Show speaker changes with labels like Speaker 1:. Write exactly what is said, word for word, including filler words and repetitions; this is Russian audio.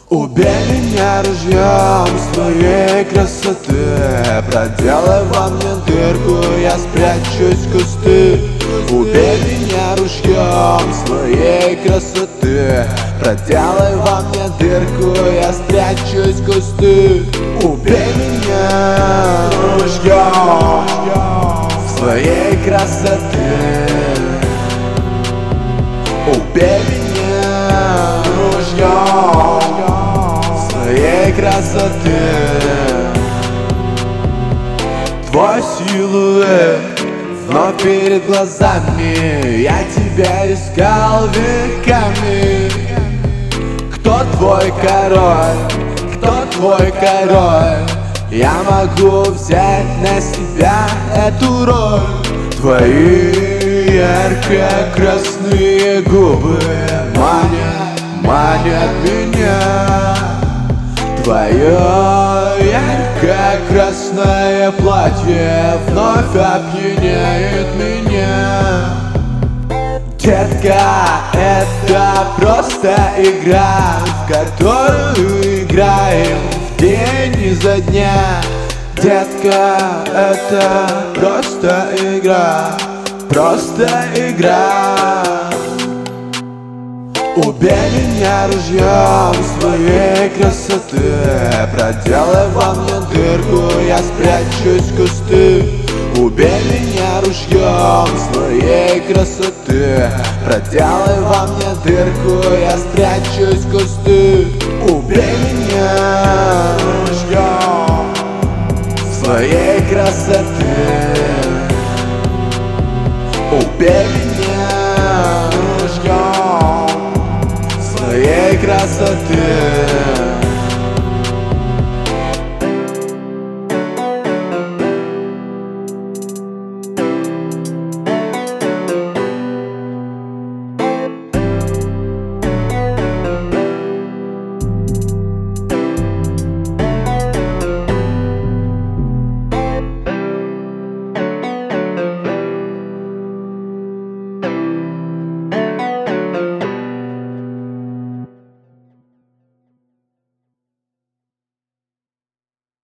Speaker 1: Убей меня ружьем своей красоты, проделай во мне дырку, я спрячусь в кусты. Убей меня ружьем своей красоты, проделай во мне дырку, я спрячусь в кусты. Убей меня ружьем своей красоты. Убей меня ружьем своей красоты. Твой силуэт вновь перед глазами, я тебя искал веками. Кто твой король? Кто твой король? Я могу взять на себя эту роль. Твои ярко-красные губы манят, манят меня. Твое ярко-красное платье вновь опьяняет меня. Детка, это просто игра, в которую играем в день изо дня. Детка, это просто игра, просто игра. Убей меня ружьем своей красоты, проделай во мне дырку, я спрячусь в кусты. Убей меня ружьем своей красоты, проделай во мне дырку, я спрячусь в кусты. Убей меня ружьем своей красоты. Убей меня ружьем своей красоты.